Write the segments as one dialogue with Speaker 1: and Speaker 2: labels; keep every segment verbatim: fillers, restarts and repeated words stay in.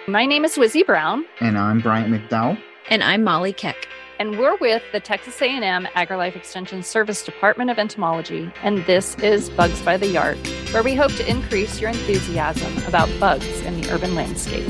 Speaker 1: My name is Wizzy Brown,
Speaker 2: And I'm Bryant McDowell.
Speaker 3: And I'm Molly Keck.
Speaker 1: and we're with the Texas A and M AgriLife Extension Service Department of Entomology, and this is Bugs by the Yard, where we hope to increase your enthusiasm about bugs in the urban landscape.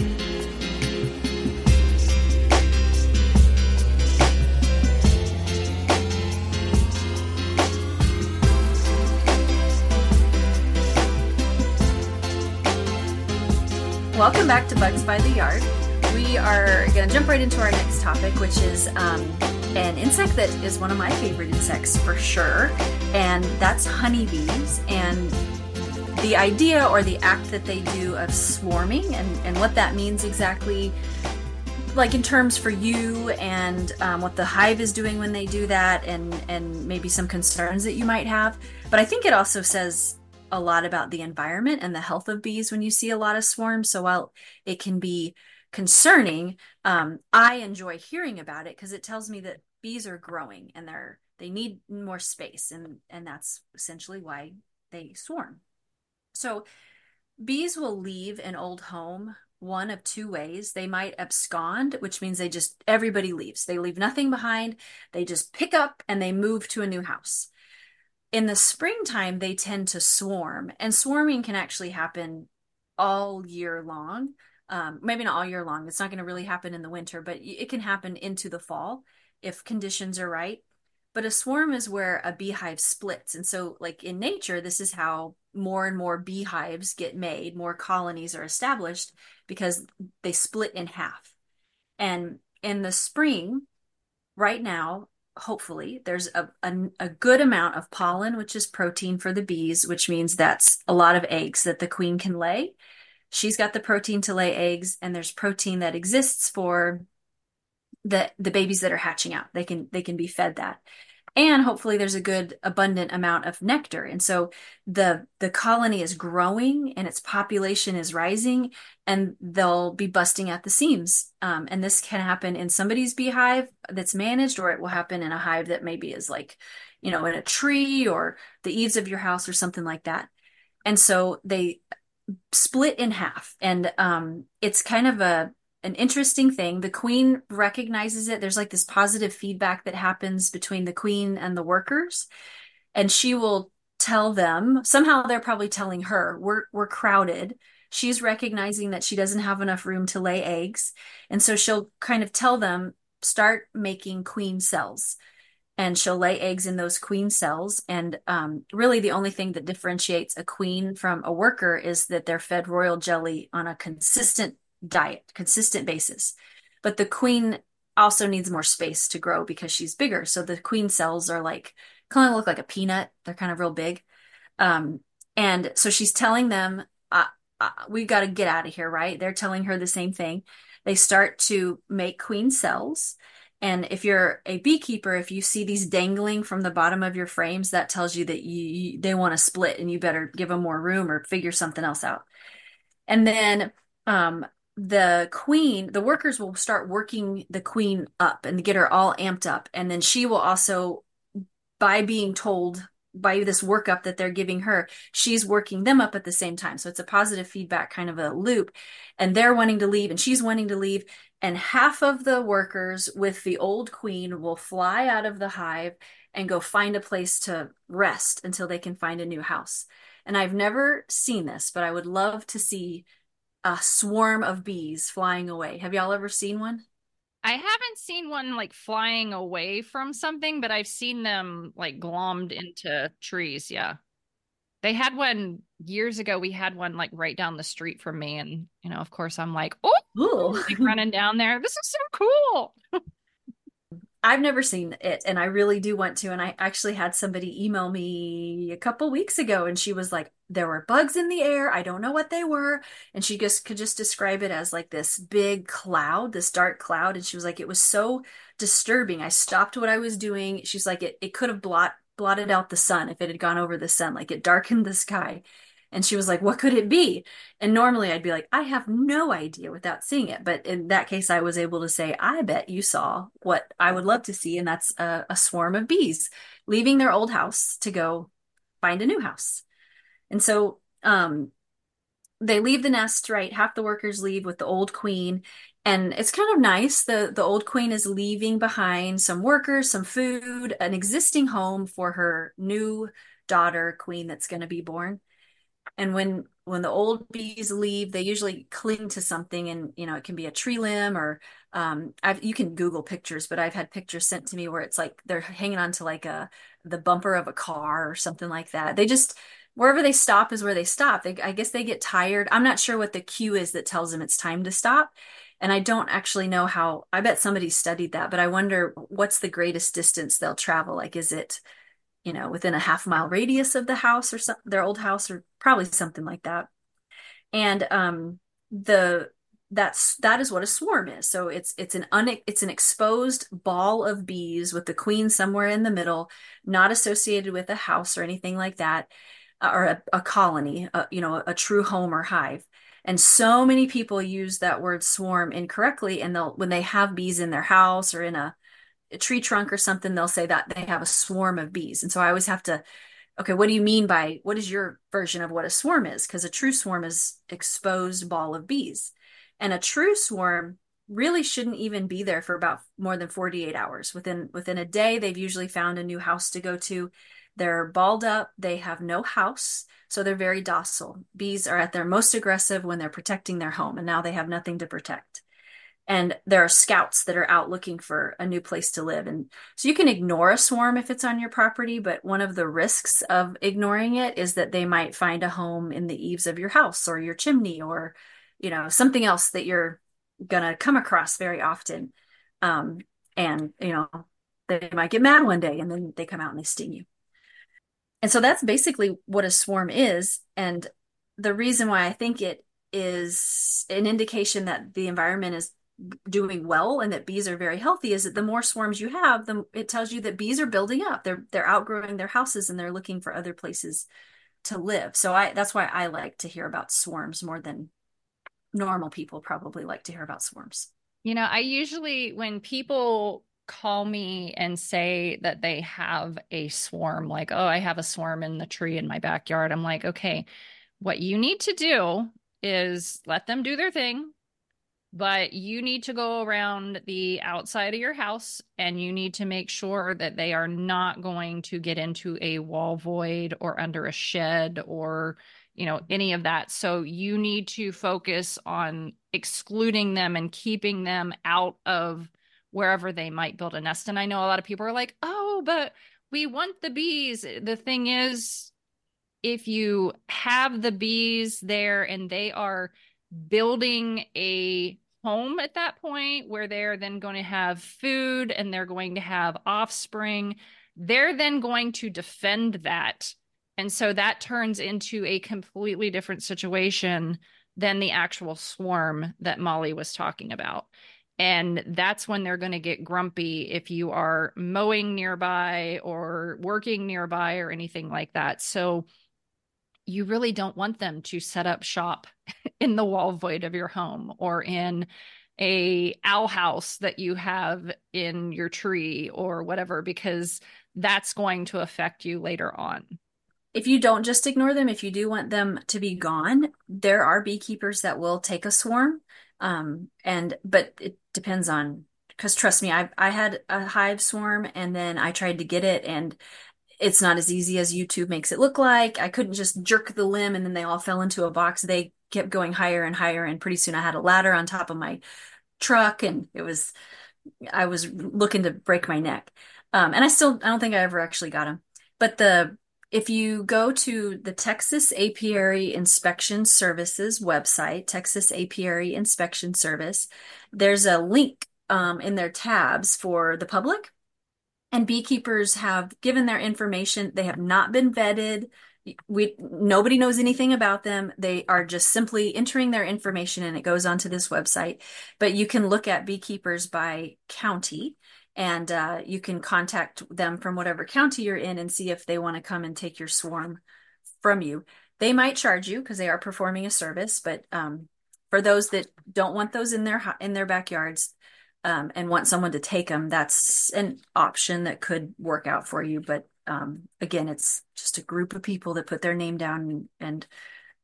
Speaker 3: Welcome back to Bugs by the Yard. We are going to jump right into our next topic, which is um, an insect that is one of my favorite insects for sure, and that's honeybees. And the idea or the act that they do of swarming and, and what that means exactly, like in terms for you, and um, what the hive is doing when they do that, and, and maybe some concerns that you might have. But I think it also says a lot about the environment and the health of bees when you see a lot of swarms. So while it can be concerning, um, I enjoy hearing about it because it tells me that bees are growing and they're they need more space, and and that's essentially why they swarm. So bees will leave an old home one of two ways. They might abscond, which means they just everybody leaves. They leave nothing behind. They just pick up and they move to a new house. In the springtime, they tend to swarm, and swarming can actually happen all year long. Um, maybe not all year long. It's not going to really happen in the winter, but it can happen into the fall if conditions are right. But a swarm is where a beehive splits. And so, like in nature, this is how more and more beehives get made, more colonies are established because they split in half. And in the spring, right now, hopefully there's a, a, a good amount of pollen, which is protein for the bees, which means that's a lot of eggs that the queen can lay. She's got the protein to lay eggs, and there's protein that exists for the the babies that are hatching out. They can they can be fed that. And hopefully there's a good abundant amount of nectar. And so the the colony is growing and its population is rising, and they'll be busting at the seams. Um, and this can happen in somebody's beehive that's managed, or it will happen in a hive that maybe is like, you know, in a tree or the eaves of your house or something like that. And so they split in half. And um, it's kind of a an interesting thing. The queen recognizes it. There's like this positive feedback that happens between the queen and the workers, and she will tell them, somehow they're probably telling her, we're we're crowded. She's recognizing that she doesn't have enough room to lay eggs, and so she'll kind of tell them, start making queen cells. And she'll lay eggs in those queen cells. And um, really, the only thing that differentiates a queen from a worker is that they're fed royal jelly on a consistent diet, consistent basis. But the queen also needs more space to grow because she's bigger. So the queen cells are like, kind of look like a peanut. They're kind of real big. Um, and so she's telling them, uh, uh, we got to get out of here, right? They're telling her the same thing. They start to make queen cells. And if you're a beekeeper, if you see these dangling from the bottom of your frames, that tells you that you, you they want to split, and you better give them more room or figure something else out. And then um, the queen, the workers will start working the queen up and get her all amped up. And then she will also, by being told, by this workup that they're giving her, she's working them up at the same time. So it's a positive feedback kind of a loop. And they're wanting to leave and she's wanting to leave. And half of the workers with the old queen will fly out of the hive and go find a place to rest until they can find a new house. And I've never seen this, but I would love to see a swarm of bees flying away. Have y'all ever seen one?
Speaker 1: I haven't seen one like flying away from something, but I've seen them like glommed into trees. Yeah. They had one years ago. We had one like right down the street from me. And, you know, of course, I'm like, oh,
Speaker 3: Ooh.
Speaker 1: like running down there. This is so cool.
Speaker 3: I've never seen it, and I really do want to. And I actually had somebody email me a couple weeks ago, and she was like, there were bugs in the air. I don't know what they were. And she just could just describe it as like this big cloud, this dark cloud. And she was like, it was so disturbing. I stopped what I was doing. She's like, it, it could have blot, blotted out the sun if it had gone over the sun, like it darkened the sky. And she was like, what could it be? And normally I'd be like, I have no idea without seeing it. But in that case, I was able to say, I bet you saw what I would love to see. And that's a, a swarm of bees leaving their old house to go find a new house. And so um, they leave the nest, right? Half the workers leave with the old queen. And it's kind of nice. The the old queen is leaving behind some workers, some food, an existing home for her new daughter queen that's going to be born. And when when the old bees leave, they usually cling to something, and you know it can be a tree limb or um, I've you can Google pictures, but I've had pictures sent to me where it's like they're hanging on to like a the bumper of a car or something like that. They just wherever they stop is where they stop. They, I guess they get tired. I'm not sure what the cue is that tells them it's time to stop. And I don't actually know how, I bet somebody studied that, but I wonder what's the greatest distance they'll travel. Like, is it you know, within a half mile radius of the house or some, their old house or probably something like that. And um, the that's that is what a swarm is. So it's it's an un, it's an exposed ball of bees with the queen somewhere in the middle, not associated with a house or anything like that, uh, or a, a colony, uh, you know, a, a true home or hive. And so many people use that word swarm incorrectly, and they'll when they have bees in their house or in a a tree trunk or something, they'll say that they have a swarm of bees. And so I always have to, okay, what do you mean by what is your version of what a swarm is? Because a true swarm is exposed ball of bees. And a true swarm really shouldn't even be there for about more than forty-eight hours. Within within a day, they've usually found a new house to go to. They're balled up, they have no house, so they're very docile. Bees are at their most aggressive when they're protecting their home, and now they have nothing to protect. And there are scouts that are out looking for a new place to live. And so you can ignore a swarm if it's on your property, but one of the risks of ignoring it is that they might find a home in the eaves of your house or your chimney or, you know, something else that you're gonna come across very often. Um, and, you know, they might get mad one day and then they come out and they sting you. And so that's basically what a swarm is. And the reason why I think it is an indication that the environment is doing well and that bees are very healthy is that the more swarms you have, the it tells you that bees are building up. They're they're outgrowing their houses and they're looking for other places to live. So I that's why I like to hear about swarms more than normal people probably like to hear about swarms.
Speaker 1: You know, I usually, when people call me and say that they have a swarm, like, oh, I have a swarm in the tree in my backyard, I'm like, okay, what you need to do is let them do their thing. But you need to go around the outside of your house and you need to make sure that they are not going to get into a wall void or under a shed or, you know, any of that. So you need to focus on excluding them and keeping them out of wherever they might build a nest. And I know a lot of people are like, oh, but we want the bees. The thing is, if you have the bees there and they are building a home at that point where they're then going to have food and they're going to have offspring, they're then going to defend that. And so that turns into a completely different situation than the actual swarm that Molly was talking about. And that's when they're going to get grumpy if you are mowing nearby or working nearby or anything like that. So you really don't want them to set up shop in the wall void of your home or in a owl house that you have in your tree or whatever, because that's going to affect you later on.
Speaker 3: If you don't just ignore them, if you do want them to be gone, there are beekeepers that will take a swarm. Um, and but it depends on because trust me, I I had a hive swarm and then I tried to get it and it's not as easy as YouTube makes it look like. I couldn't just jerk the limb and then they all fell into a box. They kept going higher and higher, and pretty soon I had a ladder on top of my truck, and it was I was looking to break my neck. Um, and I still I don't think I ever actually got him. But the if you go to the Texas Apiary Inspection Services website, Texas Apiary Inspection Service, there's a link um, in their tabs for the public. And beekeepers have given their information. They have not been vetted. We nobody knows anything about them. They are just simply entering their information and it goes onto this website. But you can look at beekeepers by county and uh, you can contact them from whatever county you're in and see if they want to come and take your swarm from you. They might charge you because they are performing a service, but um, for those that don't want those in their in their backyards, Um, and want someone to take them, that's an option that could work out for you. But um, again, it's just a group of people that put their name down and, and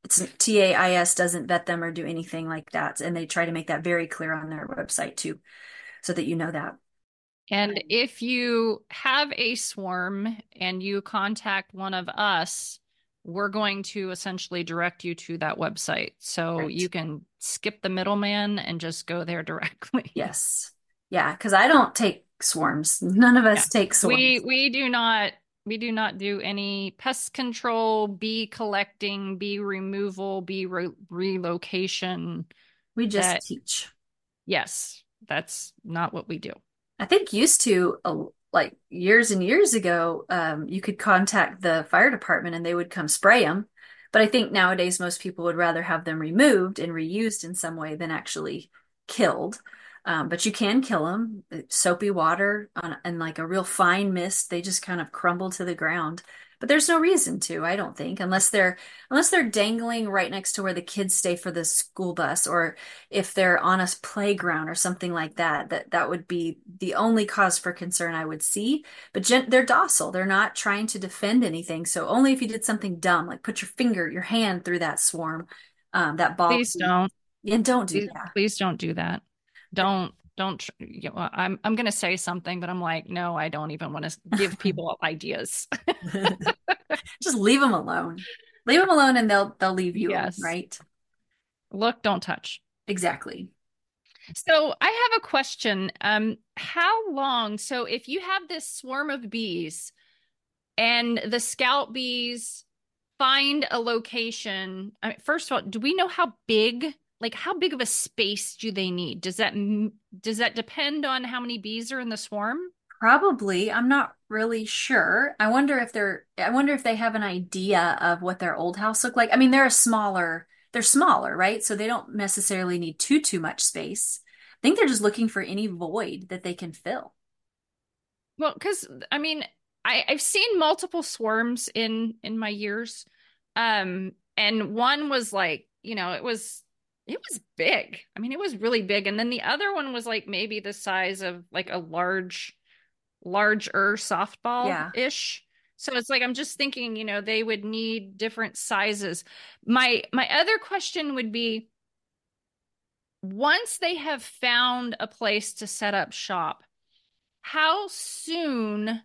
Speaker 3: it's T A I S doesn't vet them or do anything like that. And they try to make that very clear on their website too, so that you know that.
Speaker 1: And if you have a swarm and you contact one of us, we're going to essentially direct you to that website. So
Speaker 3: Right.
Speaker 1: you can skip the middleman and just go there directly.
Speaker 3: Yes. Yeah, because I don't take swarms. None of
Speaker 1: Yeah.
Speaker 3: us take
Speaker 1: We
Speaker 3: swarms.
Speaker 1: we do not we do not do any pest control, bee collecting, bee removal, bee re relocation.
Speaker 3: We just
Speaker 1: That
Speaker 3: teach.
Speaker 1: yes, that's not what we do.
Speaker 3: I think used to, uh, like years and years ago, um, you could contact the fire department and they would come spray them. But I think nowadays most people would rather have them removed and reused in some way than actually killed. Um, but you can kill them. Soapy water on, and like a real fine mist, they just kind of crumble to the ground. But there's no reason to, I don't think, unless they're unless they're dangling right next to where the kids stay for the school bus, or if they're on a playground or something like that, that that would be the only cause for concern I would see. But gen they're docile. They're not trying to defend anything. So only if you did something dumb, like put your finger, your hand through that swarm, um, that ball,
Speaker 1: Please don't.
Speaker 3: and don't do
Speaker 1: Please,
Speaker 3: that.
Speaker 1: please don't do that. Don't don't tr- you know, I'm I'm gonna say something, but I'm like, no, I don't even want to give people ideas.
Speaker 3: Just leave them alone. Leave them alone and they'll they'll leave you alone,
Speaker 1: Yes.
Speaker 3: right?
Speaker 1: Look, don't touch.
Speaker 3: Exactly.
Speaker 1: So I have a question. Um, how long? So if you have this swarm of bees and the scout bees find a location, I mean, first of all, do we know how big, like how big of a space do they need? Does that does that depend on how many bees are in the swarm?
Speaker 3: Probably. I'm not really sure. I wonder if they're, I wonder if they have an idea of what their old house looked like. I mean, they're a smaller, they're smaller, right? So they don't necessarily need too, too much space. I think they're just looking for any void that they can fill.
Speaker 1: Well, because I mean, I, I've seen multiple swarms in in my years. Um, and one was like, you know, it was it was big. I mean, it was really big. And then the other one was like maybe the size of like a large, larger
Speaker 3: Yeah.
Speaker 1: softball-ish. So it's like I'm just thinking, you know, they would need different sizes. My my other question would be, once they have found a place to set up shop, how soon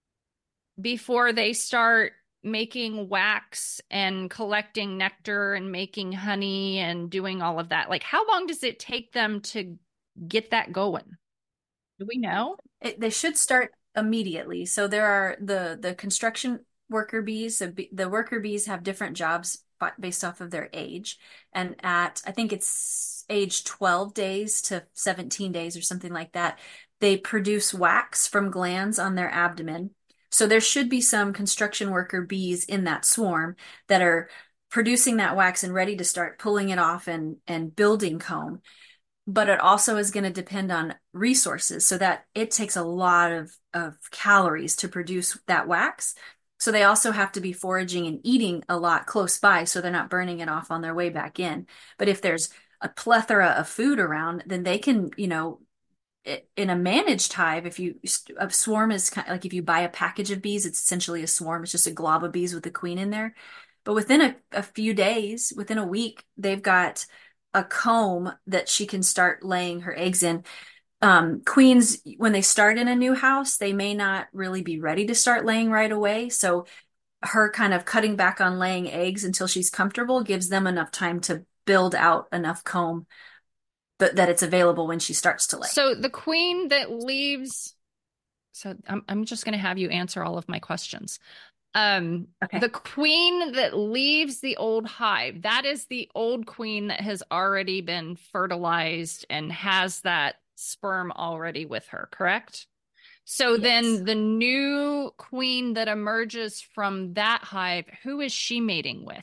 Speaker 1: before they start making wax and collecting nectar and making honey and doing all of that? Like, how long does it take them to get that going? Do we know?
Speaker 3: It, they should start immediately. So there are the the construction worker bees. The, bee- the worker bees have different jobs bi- based off of their age. And at, I think it's age twelve days to seventeen days or something like that, they produce wax from glands on their abdomen. So there should be some construction worker bees in that swarm that are producing that wax and ready to start pulling it off and and building comb. But it also is going to depend on resources, so that it takes a lot of, of calories to produce that wax. So they also have to be foraging and eating a lot close by so they're not burning it off on their way back in. But if there's a plethora of food around, then they can, you know, in a managed hive, if you, a swarm is kind of like if you buy a package of bees, it's essentially a swarm. It's just a glob of bees with the queen in there. But within a, a few days, within a week, they've got a comb that she can start laying her eggs in. Um, queens, when they start in a new house, they may not really be ready to start laying right away. So her kind of cutting back on laying eggs until she's comfortable gives them enough time to build out enough comb, but that it's available when she starts to lay.
Speaker 1: So the queen that leaves, so I'm I'm just going to have you answer all of my questions. Um,
Speaker 3: Okay.
Speaker 1: the queen that leaves the old hive, that is the old queen that has already been fertilized and has that sperm already with her, correct? So
Speaker 3: Yes.
Speaker 1: then the new queen that emerges from that hive, who is she mating with?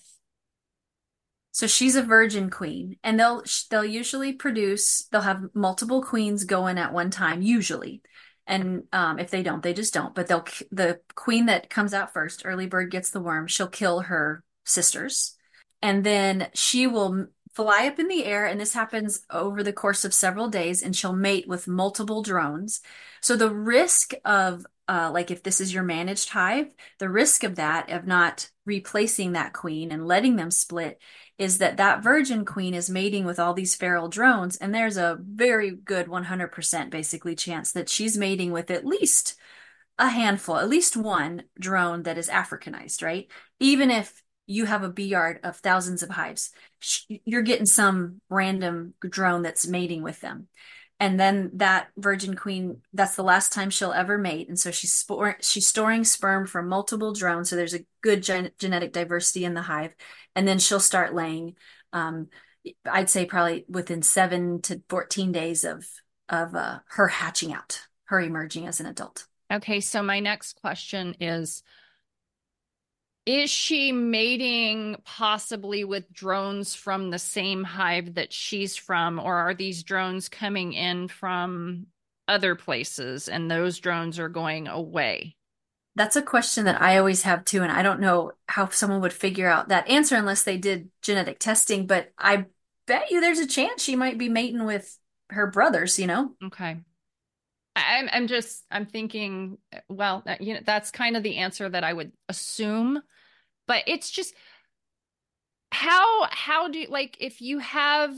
Speaker 3: So she's a virgin queen, and they'll they'll usually produce. They'll have multiple queens going at one time, usually. And um, if they don't, they just don't. But they'll the queen that comes out first, early bird gets the worm. She'll kill her sisters, and then she will fly up in the air. And this happens over the course of several days, and she'll mate with multiple drones. So the risk of uh, like if this is your managed hive, the risk of that of not replacing that queen and letting them split is that that virgin queen is mating with all these feral drones, and there's a very good one hundred percent basically chance that she's mating with at least a handful, at least one drone that is Africanized, right? Even if you have a bee yard of thousands of hives, you're getting some random drone that's mating with them. And then that virgin queen, that's the last time she'll ever mate. And so she's spor- she's storing sperm from multiple drones. So there's a good gen- genetic diversity in the hive. And then she'll start laying, um, I'd say probably within seven to fourteen days of, of uh, her hatching out, her emerging as an adult.
Speaker 1: Okay, so my next question is, is she mating possibly with drones from the same hive that she's from, or are these drones coming in from other places and those drones are going away?
Speaker 3: That's a question that I always have too, and I don't know how someone would figure out that answer unless they did genetic testing, but I bet you there's a chance she might be mating with her brothers, you know?
Speaker 1: Okay. I'm I'm just I'm thinking, well, you know, that's kind of the answer that I would assume, but it's just how how do you, like, if you have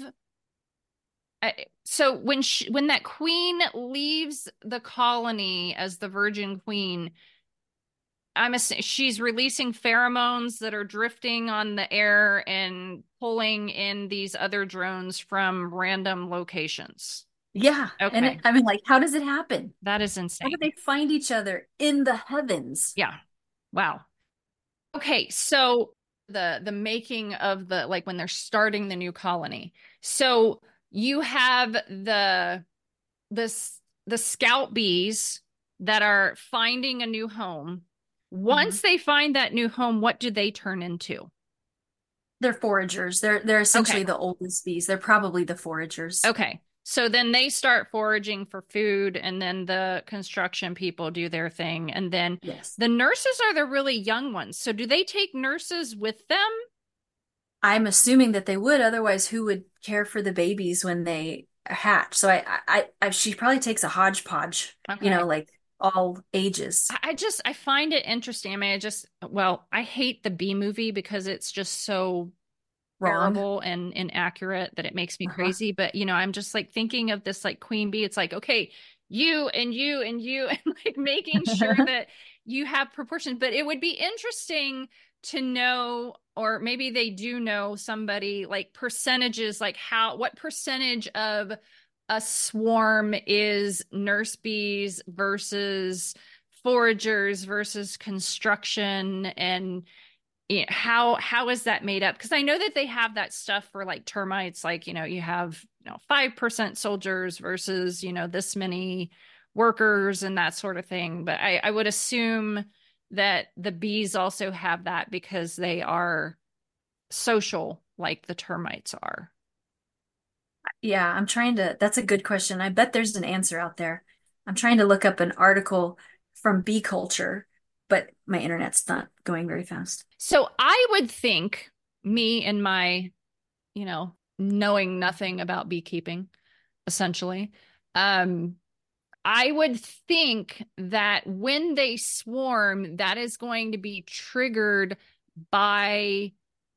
Speaker 1: uh, so when she, when that queen leaves the colony as the virgin queen, I'm a, she's releasing pheromones that are drifting on the air and pulling in these other drones from random locations.
Speaker 3: Yeah. And it,
Speaker 1: Okay,
Speaker 3: I mean, like, how does it happen?
Speaker 1: that is
Speaker 3: How do
Speaker 1: insane.
Speaker 3: they find each other in the heavens?
Speaker 1: Yeah. Wow. Okay, so the the making of the, like, when they're starting the new colony. So you have the this the scout bees that are finding a new home.
Speaker 3: Mhm.
Speaker 1: Once they find that new home, what do they turn into?
Speaker 3: They're foragers. They're they're
Speaker 1: Okay.
Speaker 3: essentially the oldest bees. They're probably the foragers.
Speaker 1: Okay. So then they start foraging for food, and then the construction people do their thing. And then
Speaker 3: Yes.
Speaker 1: the nurses are the really young ones. So do they take nurses with them?
Speaker 3: I'm assuming that they would, otherwise who would care for the babies when they hatch? So I I, I she probably takes a hodgepodge, you know,
Speaker 1: Okay.
Speaker 3: like all ages.
Speaker 1: I just I find it interesting. I mean, I just well, I hate the Bee Movie because it's just so
Speaker 3: Wrong.
Speaker 1: terrible and inaccurate that it makes me
Speaker 3: Uh-huh.
Speaker 1: crazy. But you know, I'm just like thinking of this like queen bee. It's like, okay, you and you and you and like making sure that you have proportions. But it would be interesting to know, or maybe they do know somebody, like percentages, like how what percentage of a swarm is nurse bees versus foragers versus construction, and you know, how how is that made up? Because I know that they have that stuff for like termites, like, you know, you have, you know, five percent soldiers versus, you know, this many workers and that sort of thing. But I, I would assume that the bees also have that because they are social like the termites are.
Speaker 3: Yeah, I'm trying to, that's a good question. I bet there's an answer out there. I'm trying to look up an article from bee culture, but my internet's not going very fast.
Speaker 1: So I would think, me and my, you know, knowing nothing about beekeeping, essentially, um, I would think that when they swarm, that is going to be triggered by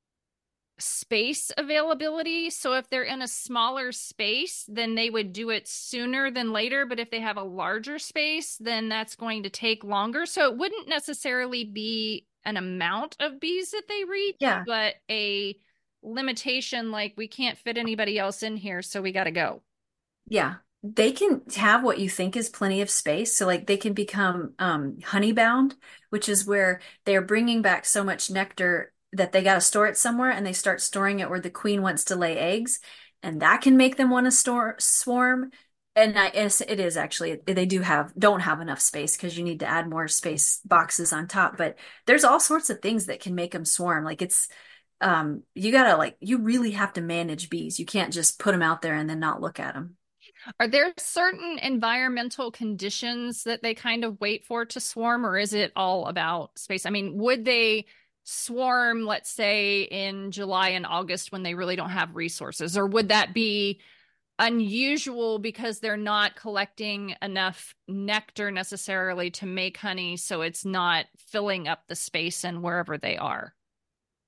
Speaker 1: space availability. So if they're in a smaller space, then they would do it sooner than later. But if they have a larger space, then that's going to take longer. So it wouldn't necessarily be an amount of bees that they reach,
Speaker 3: Yeah,
Speaker 1: but a limitation, like we can't fit anybody else in here, so we got to go.
Speaker 3: yeah. They can have what you think is plenty of space. So like they can become um, honey bound, which is where they're bringing back so much nectar that they got to store it somewhere, and they start storing it where the queen wants to lay eggs, and that can make them want to store swarm. And I, it's- it is actually they do have don't have enough space because you need to add more space boxes on top. But there's all sorts of things that can make them swarm. Like it's um you gotta like you really have to manage bees. You can't just put them out there and then not look at them.
Speaker 1: Are there certain environmental conditions that they kind of wait for to swarm, or is it all about space? I mean, would they swarm, let's say, in July and August when they really don't have resources, or would that be unusual because they're not collecting enough nectar necessarily to make honey, so it's not filling up the space and wherever they are?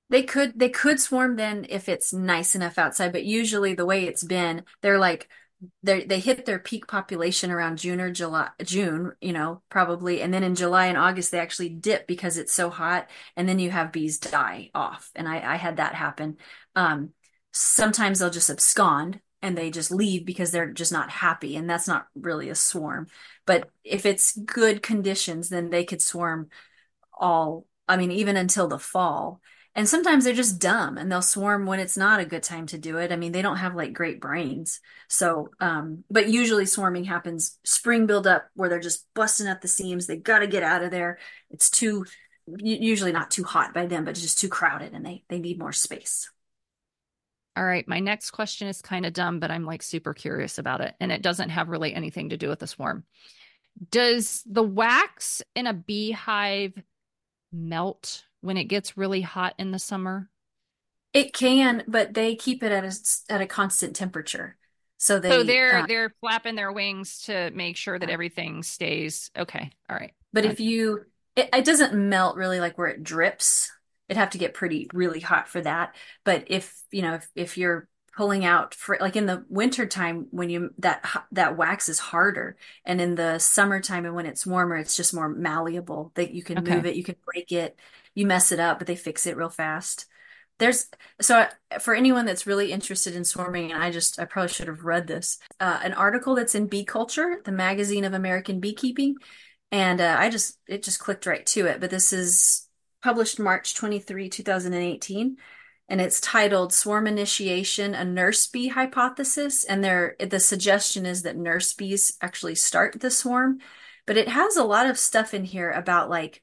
Speaker 3: They could they could swarm then if it's nice enough outside, but usually the way it's been, they're like they they hit their peak population around June or July, June, you know, probably, and then in July and August they actually dip because it's so hot, and then you have bees die off. And I, I had that happen. Um, Sometimes they'll just abscond and they just leave because they're just not happy, and that's not really a swarm. But if it's good conditions, then they could swarm all, I mean, even until the fall. And sometimes they're just dumb and they'll swarm when it's not a good time to do it. I mean, they don't have like great brains. So, um, but usually swarming happens spring build up where they're just busting at the seams. They got to get out of there. It's too, usually not too hot by then, but it's just too crowded and they, they need more space.
Speaker 1: All right, my next question is kind of dumb, but I'm like super curious about it. And it doesn't have really anything to do with the swarm. Does the wax in a beehive melt when it gets really hot in the summer?
Speaker 3: It can, but they keep it at a, at a constant temperature. So
Speaker 1: So
Speaker 3: they,
Speaker 1: they're
Speaker 3: uh,
Speaker 1: they're flapping their wings to make sure that everything stays okay. All right.
Speaker 3: But
Speaker 1: Got
Speaker 3: if you, it, it doesn't melt really like where it drips. It'd have to get pretty, really hot for that. But if, you know, if, if you're pulling out for like in the winter time when you that that wax is harder, and in the summertime and when it's warmer it's just more malleable that you can
Speaker 1: okay.
Speaker 3: move it, you can break it, you mess it up, but they fix it real fast. There's so for anyone that's really interested in swarming, and I just I probably should have read this, uh, an article that's in Bee Culture, the magazine of American beekeeping, and uh, I just it just clicked right to it. But this is published March twenty-third, two thousand eighteen, and it's titled Swarm Initiation, a Nurse Bee Hypothesis. And there the suggestion is that nurse bees actually start the swarm, but it has a lot of stuff in here about like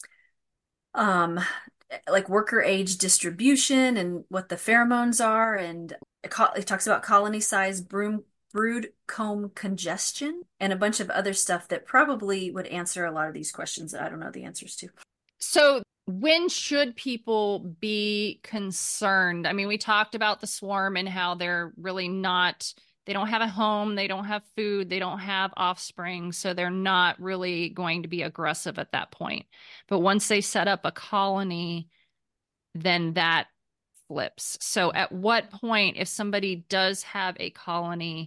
Speaker 3: um like worker age distribution and what the pheromones are, and it, it talks about colony size, broom brood comb congestion, and a bunch of other stuff that probably would answer a lot of these questions that I don't know the answers to.
Speaker 1: So when should people be concerned? I mean, we talked about the swarm and how they're really not, they don't have a home, they don't have food, they don't have offspring, so they're not really going to be aggressive at that point. But once they set up a colony, then that flips. So at what point, if somebody does have a colony,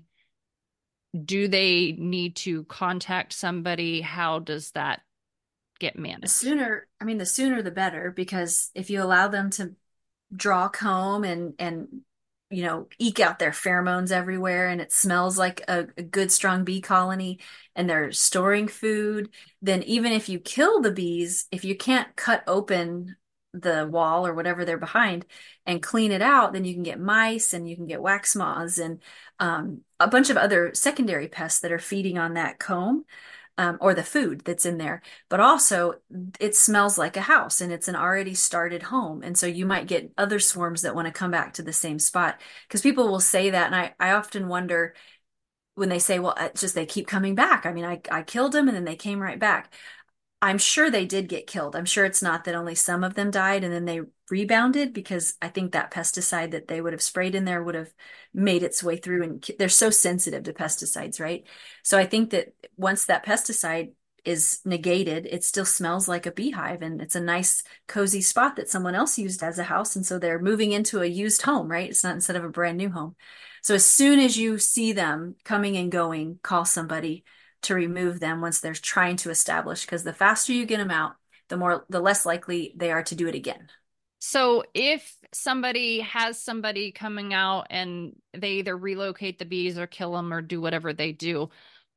Speaker 1: do they need to contact somebody? How does that get
Speaker 3: The
Speaker 1: managed?
Speaker 3: sooner, I mean, the sooner the better, because if you allow them to draw comb and and you know eke out their pheromones everywhere, and it smells like a, a good strong bee colony, and they're storing food, then even if you kill the bees, if you can't cut open the wall or whatever they're behind and clean it out, then you can get mice and you can get wax moths and um, a bunch of other secondary pests that are feeding on that comb, um, or the food that's in there. But also, it smells like a house and it's an already started home. And so you might get other swarms that want to come back to the same spot. Because people will say that. And I, I often wonder when they say, well, it's just they keep coming back. I mean, I, I killed them and then they came right back. I'm sure they did get killed. I'm sure it's not that only some of them died and then they rebounded, because I think that pesticide that they would have sprayed in there would have made its way through, and they're so sensitive to pesticides, right? So I think that once that pesticide is negated, it still smells like a beehive and it's a nice cozy spot that someone else used as a house. And so they're moving into a used home, right? It's not instead of a brand new home. So as soon as you see them coming and going, call somebody to remove them once they're trying to establish, because the faster you get them out, the more the less likely they are to do it again.
Speaker 1: So if somebody has somebody coming out and they either relocate the bees or kill them or do whatever they do,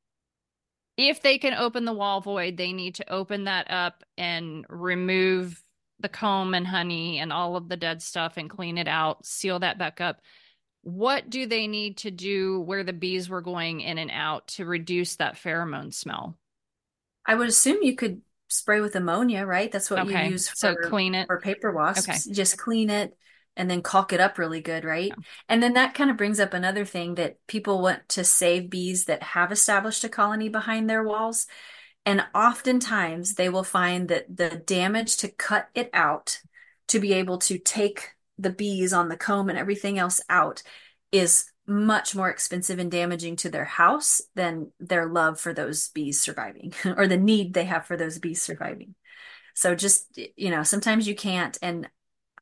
Speaker 1: if they can open the wall void, they need to open that up and remove the comb and honey and all of the dead stuff and clean it out, seal that back up. What do they need to do where the bees were going in and out to reduce that pheromone smell?
Speaker 3: I would assume you could spray with ammonia, right? That's what you
Speaker 1: Okay,
Speaker 3: use
Speaker 1: so
Speaker 3: for
Speaker 1: clean it.
Speaker 3: for paper
Speaker 1: Okay.
Speaker 3: wasps. Just clean it and then caulk it up really good, right?
Speaker 1: Yeah.
Speaker 3: And then that kind of brings up another thing, that people want to save bees that have established a colony behind their walls. And oftentimes they will find that the damage to cut it out, to be able to take the bees on the comb and everything else out, is much more expensive and damaging to their house than their love for those bees surviving or the need they have for those bees surviving. So just, you know, sometimes you can't. And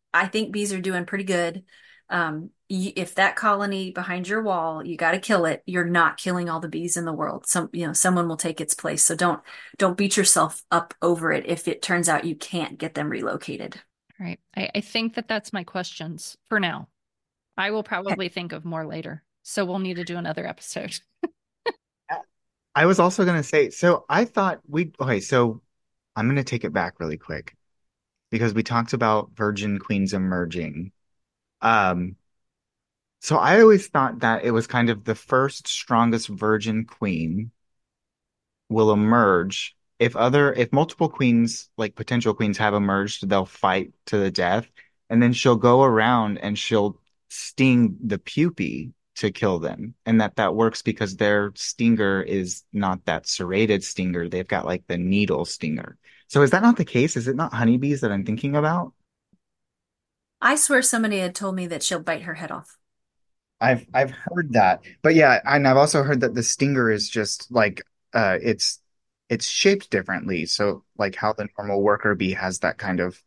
Speaker 3: I think bees are doing pretty good. Um, y- if that colony behind your wall, you got to kill it. You're not killing all the bees in the world. Some, you know, someone will take its place. So don't don't beat yourself up over it if it turns out you can't get them relocated.
Speaker 1: All right. I, I think that that's my questions for now. I will
Speaker 3: Okay.
Speaker 1: probably think of more later. So we'll need to do another episode.
Speaker 2: I was also going to say, so I thought we, okay, so I'm going to take it back really quick because we talked about virgin queens emerging. Um, so I always thought that it was kind of the first strongest virgin queen will emerge. If other, if multiple queens, like potential queens have emerged, they'll fight to the death. And then she'll go around and she'll sting the pupae to kill them. And that that works because their stinger is not that serrated stinger. They've got like the needle stinger. So is that not the case? Is it not honeybees that I'm thinking about?
Speaker 3: I swear somebody had told me that she'll bite her head off.
Speaker 2: I've I've heard that. But yeah, and I've also heard that the stinger is just like uh it's it's shaped differently. So like how the normal worker bee has that kind of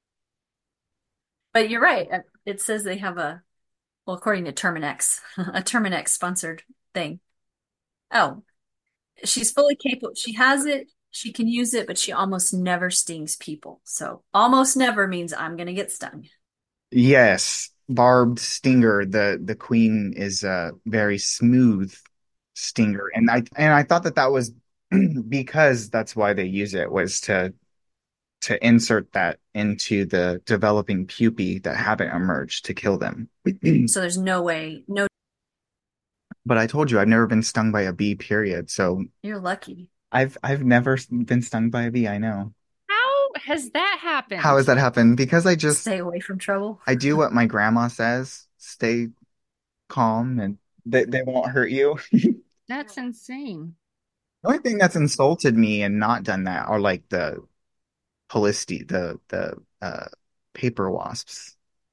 Speaker 3: But you're right. Uh, It says they have a, well, according to Terminex, a Terminex sponsored thing. Oh, she's fully capable. She has it. She can use it, but she almost never stings people. So almost never means I'm going to get stung.
Speaker 2: yes, barbed stinger. The the queen is a very smooth stinger. And I and I thought that that was because that's why they use it was to to insert that into the developing pupae that haven't emerged to kill them.
Speaker 3: So there's no way, no,
Speaker 2: But I told you I've never been stung by a bee, period. So
Speaker 3: you're lucky.
Speaker 2: I've I've never been stung by a bee, I know.
Speaker 1: How has that
Speaker 2: How
Speaker 1: happened?
Speaker 2: has that happened? Because I just
Speaker 3: Stay away from trouble.
Speaker 2: I do what my grandma says, stay calm and they, they won't hurt you.
Speaker 1: That's insane.
Speaker 2: The only thing that's insulted me and not done that are like the Polisty, the the uh paper wasps.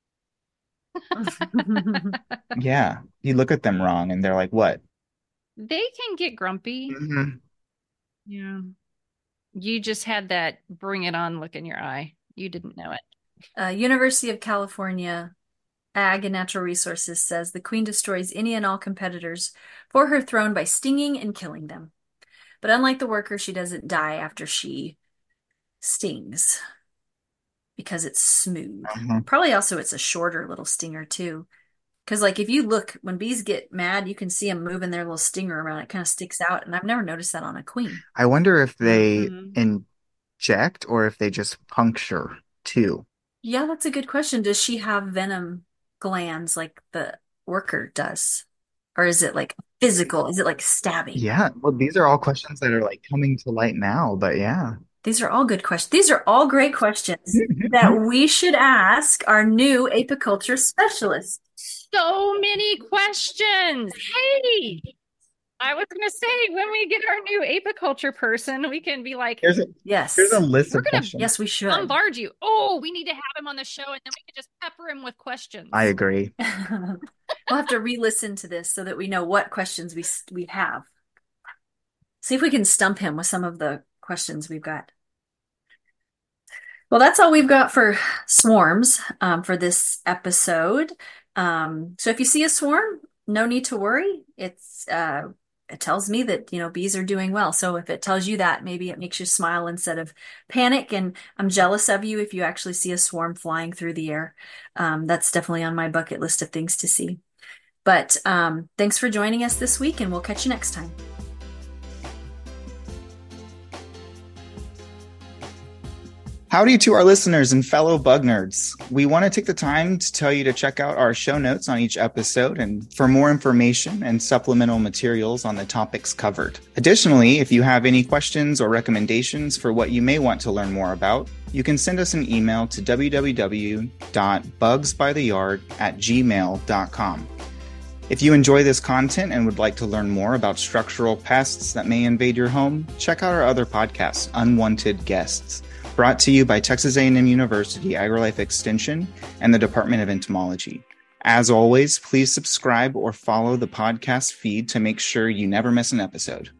Speaker 2: Yeah, you look at them wrong and they're like, what?
Speaker 1: They can get grumpy.
Speaker 2: Mhm.
Speaker 1: Yeah. You just had that bring it on look in your eye. You didn't know it.
Speaker 3: Uh, University of California Ag and Natural Resources says the queen destroys any and all competitors for her throne by stinging and killing them. But unlike the worker, she doesn't die after she stings because it's smooth.
Speaker 2: Uh-huh.
Speaker 3: Probably also it's a shorter little stinger too. Because like if you look, when bees get mad, you can see them moving their little stinger around. It kind of sticks out, and I've never noticed that on a queen.
Speaker 2: I wonder if they
Speaker 1: Mhm.
Speaker 2: inject or if they just puncture too.
Speaker 3: Yeah, that's a good question. Does she have venom glands like the worker does? Or is it like physical? Is it like stabbing?
Speaker 2: Yeah, well, these are all questions that are like coming to light now, but yeah.
Speaker 3: These are all good questions. These are all great questions that we should ask our new apiculture specialist.
Speaker 1: So many questions. Hey, I was going to say when we get our new apiculture person, we can be like,
Speaker 2: Here's a
Speaker 3: Yes.
Speaker 2: here's a list
Speaker 1: We're
Speaker 2: of
Speaker 1: gonna-
Speaker 2: questions.
Speaker 3: Yes, we should.
Speaker 1: bombard you. Oh, we need to have him on the show, and then we can just pepper him with questions.
Speaker 2: I agree.
Speaker 3: We'll have to re-listen to this so that we know what questions we we have. See if we can stump him with some of the questions we've got. Well, that's all we've got for swarms um, for this episode. Um, so if you see a swarm, no need to worry. It's uh, it tells me that, you know, bees are doing well. So if it tells you that, maybe it makes you smile instead of panic. And I'm jealous of you if you actually see a swarm flying through the air. Um, that's definitely on my bucket list of things to see. But um, thanks for joining us this week, and we'll catch you next time.
Speaker 2: Howdy to our listeners and fellow bug nerds. We want to take the time to tell you to check out our show notes on each episode and for more information and supplemental materials on the topics covered. Additionally, if you have any questions or recommendations for what you may want to learn more about, you can send us an email to w w w dot bugs by the yard at gmail dot com. If you enjoy this content and would like to learn more about structural pests that may invade your home, check out our other podcast, Unwanted Guests, brought to you by Texas A and M University AgriLife Extension and the Department of Entomology. As always, please subscribe or follow the podcast feed to make sure you never miss an episode.